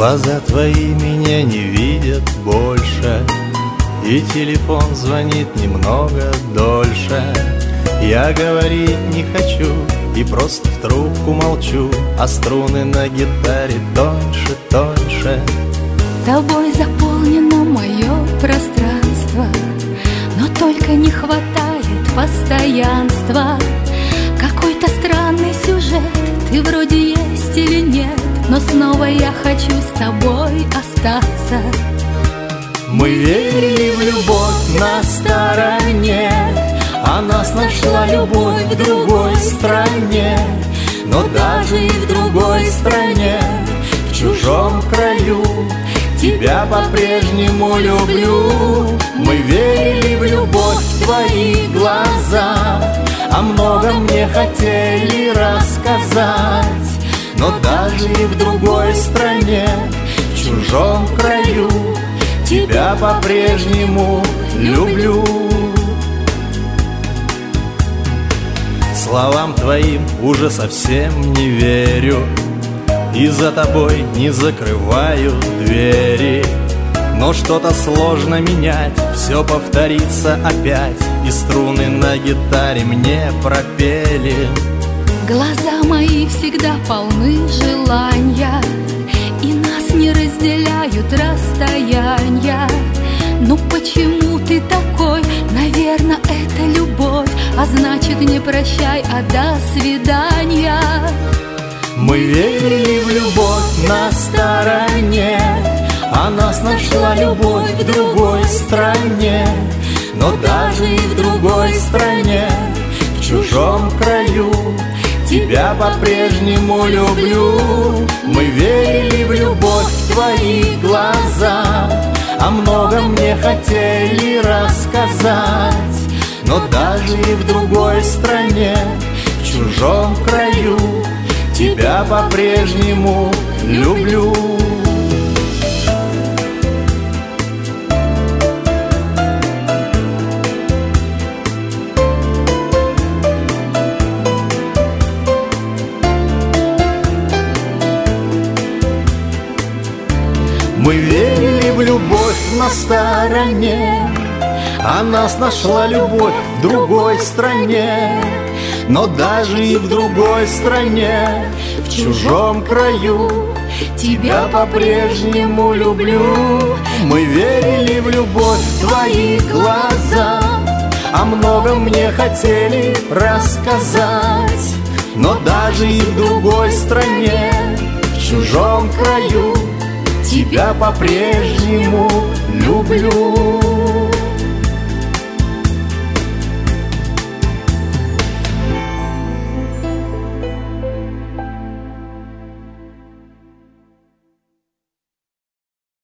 Глаза твои меня не видят больше, и телефон звонит немного дольше. Я говорить не хочу и просто в трубку молчу, а струны на гитаре тоньше, тоньше. Тобой заполнено мое пространство, но только не хватает постоянства. Какой-то странный сюжет, ты вроде есть или нет, но снова я хочу с тобой остаться. Мы верили в любовь на стороне, а нас нашла любовь в другой стране. Но даже и в другой стране, в чужом краю, тебя по-прежнему люблю. Мы верили в любовь в твои глаза, о многом мне хотели рассказать. Но даже и в другой стране, в чужом краю, тебя по-прежнему люблю. Словам твоим уже совсем не верю, и за тобой не закрываю двери. Но что-то сложно менять, все повторится опять, и струны на гитаре мне пропели. Глаза мои всегда полны желания, и нас не разделяют расстояния. Ну почему ты такой? Наверное, это любовь, а значит не прощай, а до свидания. Мы верили в любовь на стороне, а нас нашла любовь в другой стране. Но даже и в другой стране, в чужом краю, тебя по-прежнему люблю. Мы верили в любовь в твои глаза, о многом мне хотели рассказать. Но даже и в другой стране, в чужом краю, тебя по-прежнему люблю. Мы верили в любовь на стороне, а нас нашла любовь в другой стране. Но даже и в другой стране, в чужом краю, тебя по-прежнему люблю. Мы верили в любовь в твои глаза, о многом мне хотели рассказать. Но даже и в другой стране, в чужом краю, тебя по-прежнему люблю.